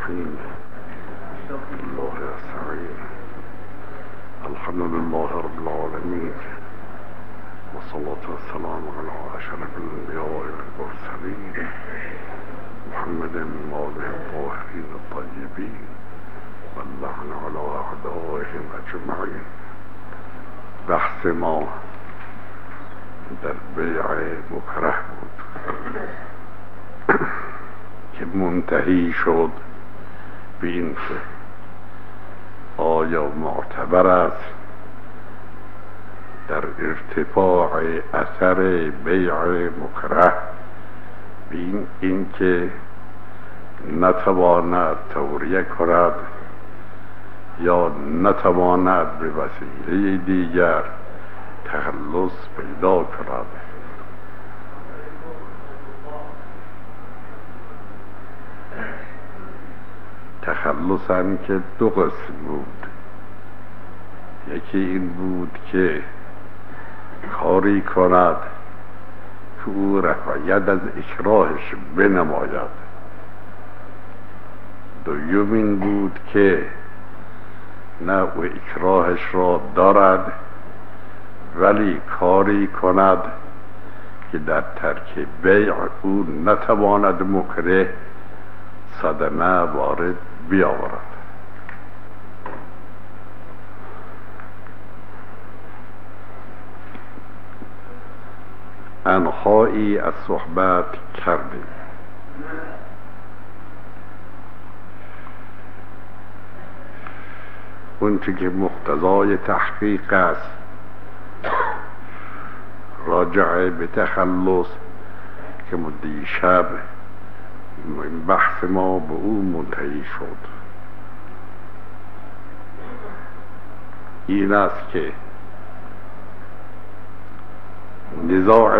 الرحيم. الله أستعين. الحمد لله رب العالمين، والصلاة والسلام على أشرف الأنبياء والمرسلين محمد وآله الطاهرين الطيبين، واللعن على أعدائهم أجمعين. بحث ما در بیع مکره بود که منتهی شد به این که آیا معتبر است در ارتفاع اثر بیع مکره به این که نتواند توریه کند یا نتواند به وسیله دیگر تخلص پیدا کند. تخلص هم که دو قسم بود. یکی این بود که کاری کند که او رفعیت از اکراهش بنماید. دوم این بود که نه او اکراهش را دارد ولی کاری کند که در ترک بیع او نتواند مکره صدمه وارد بیاورد. انحایی از صحبت کردیم. اون که مقتضای تحقیق است راجع به تخلص که دیشب بحث ما به او منتهی شد، این است که نزاع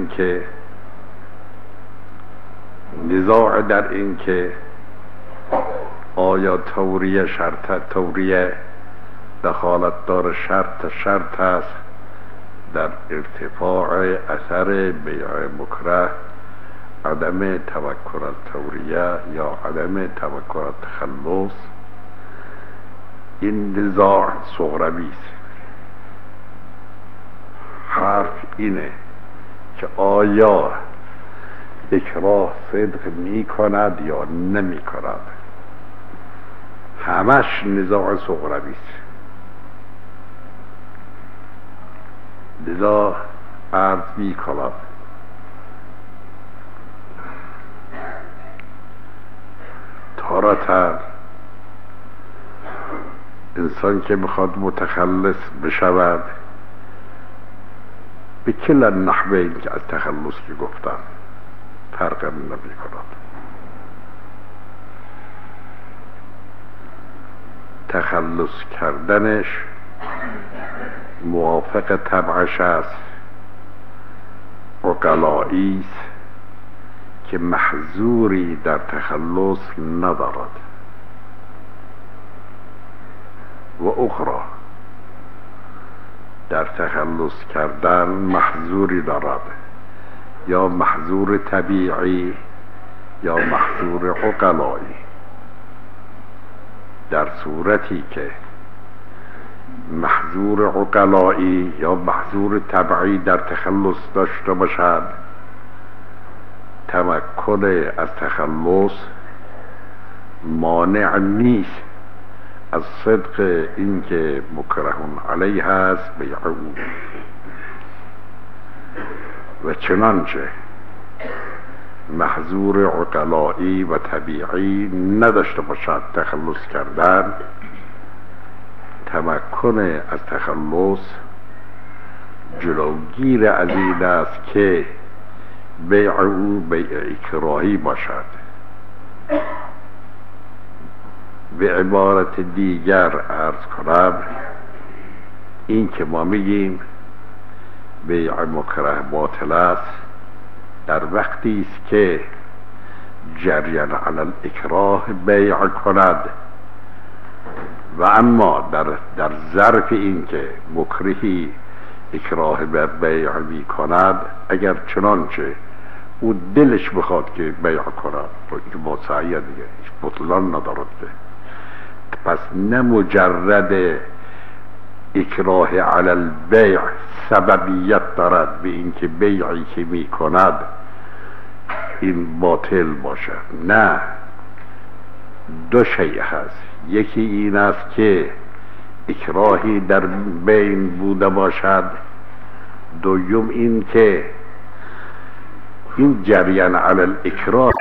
در این که آیا توریه دخالت دار شرط است در ارتفاع اثر بیع مکره، عدم توکل توریه یا عدم توکل تخلص. این نزاع صغروی است. حرف اینه که آیا اکراه صدق می کند یا نمی کند. همش نزاع صغروی است. لذا عرض می کند تارتا انسان که بخواد متخلص بشود به کل نحوین که از تخلص که گفتن فرق نمی کند. تخلص کردنش موافق طبعش است، عقلایی است که محظوری در تخلص ندارد، و اخرى در تخلص کردن محظوری دارد، یا محظور طبیعی یا محظور عقلایی. در صورتی که محظور عقلایی یا محظور طبعی در تخلص داشته باشد، تمکن از تخلص مانع نیست از صدق اینکه مکرهون علیه است بیع او. و چنانچه محظور عقلایی و طبیعی نداشته باشد تخلص کردن، تمکن از تخلص جلوگیر از این است که بیع او بیع اکراهی باشد. به عبارت دیگر عرض کنم، این که ما میگیم بیع مکره باطل است در وقتی است که جریان علی الاکراه بیع کند، و اما در ظرف این که مکرهی اکراه بر بیع می کند، اگر چنانچه او دلش بخواد که بیع کند که با سعیه دیگه هیچ بطلان ندارد. پس نه مجرد اکراه علی البیع سببیت دارد به اینکه بیعی که می کند این باطل باشد، نه، دو شیء هست. یکی این است که اکراهی در بین بوده باشد، دوم این که این جریان علی الاکراه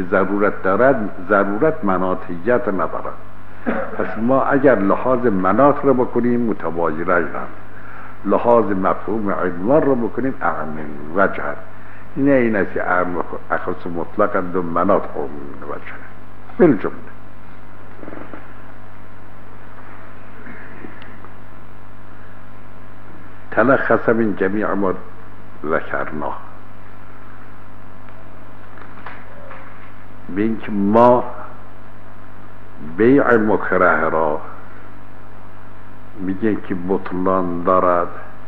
که ضرورت دارد ضرورت مناطیت ندارد. پس ما اگر لحاظ مناط رو بکنیم متباینن، لحاظ مفهوم عنوان رو بکنیم اعم وجه. نه این است که اعم اخص مطلق و مناط قوم وجه بالجمله. تلخص من جمیع ما ذکرنا، بین که ما بیع مکره را میگه که بطلان دارد.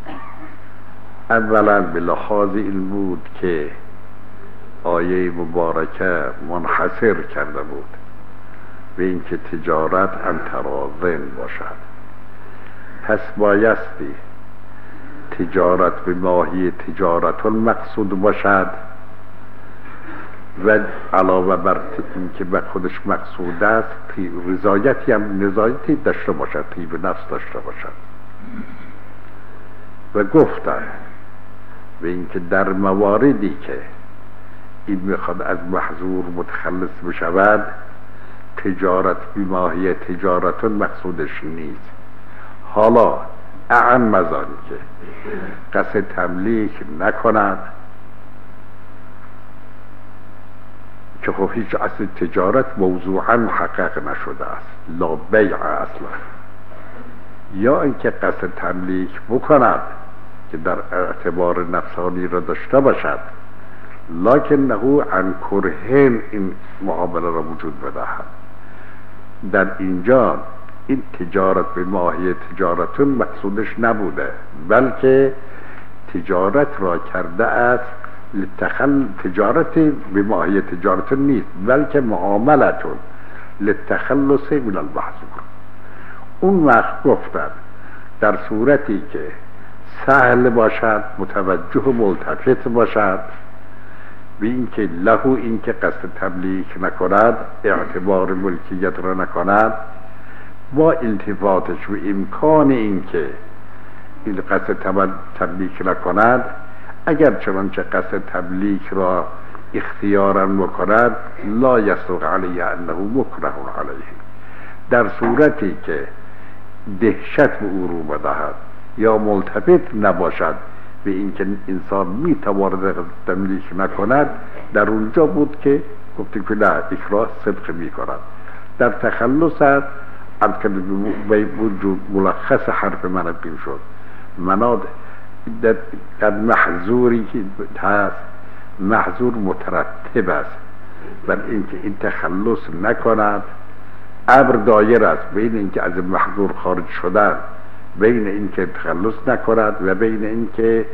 اولا به لحاظ این بود که آیه مبارکه منحصر کرده بود به این که تجارت ان تراضٍ باشد. پس بایستی تجارت به ماهی تجارت المقصود باشد و علاوه بر این که به خودش مقصود است رضایتی هم نزایتی داشته باشد، طیب نفس داشته باشد. و گفتن به این که در مواردی که این میخواد از محظور متخلص بشود تجارت به ماهی تجارت مقصودش نیست. حالا اعم از آن که قصد تملیک نکند که خب هیچ اصل تجارت موضوعا محقق نشده است، لا بیع اصلا، یا اینکه قصد تملیک بکند که در اعتبار نفسانی را داشته باشد لکنه عن کرهین این معامله را وجود بدهد. در اینجا این تجارت به ماهی تجارتون مقصودش نبوده، بلکه تجارت را کرده است تجارت به ماهی تجارتون نیست، بلکه معاملتون للتخلص من المحظور. اون وقت گفتن در صورتی که سهل باشد، متوجه و ملتفت باشد به این که له این که قصد تملیک نکند، اعتبار ملکیت را نکند، با التفاتش و امکان این که این قصد تملیک نکند، اگر چنانچه قصد تملیک را اختیارا بکند لا یصدق علیه انه مکره علیه. در صورتی که دهشت به او رو بدهد یا ملتفت نباشد به اینکه انسان میتواند تملیک نکند، در اونجا بود که گفتی که نه اکراه صدق میکند. در تخلص به وجود ملخص حرف من بین شد مناد در محظوری که هست، محظور مترتب است بر اینکه این تخلص نکند. امر دایر است بین اینکه از محظور خارج شدن، بین اینکه تخلص نکند و بین اینکه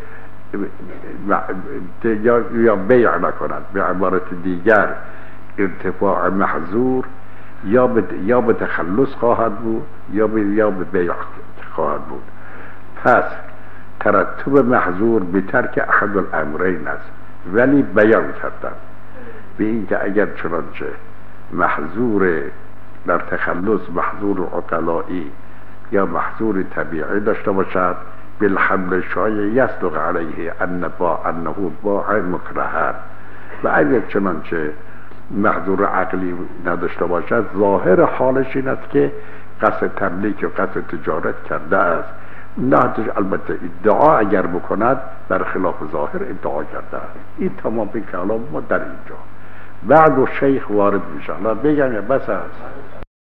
یا بیع نکند. به عبارت دیگر ارتفاع محظور یا به تخلص خواهد بود یا به بیع خواهد بود. پس ترتب محظور به ترک احد الامرین است، ولی بیان کردن به این که اگر چنانچه محظور در تخلص محظور عقلایی یا محظور طبیعی داشته باشد بالحمل شایع یصدق علیه انه باع مکرهن، و اگر چنانچه محظور عقلی نداشته باشد ظاهر حالش این است که قصد تملیک و قصد تجارت کرده است. نه البته ادعا اگر بکند در خلاف ظاهر ادعا کرده است. این تمام کلام ما در اینجا. بعد و شیخ وارد میشه. بگم یا بس است؟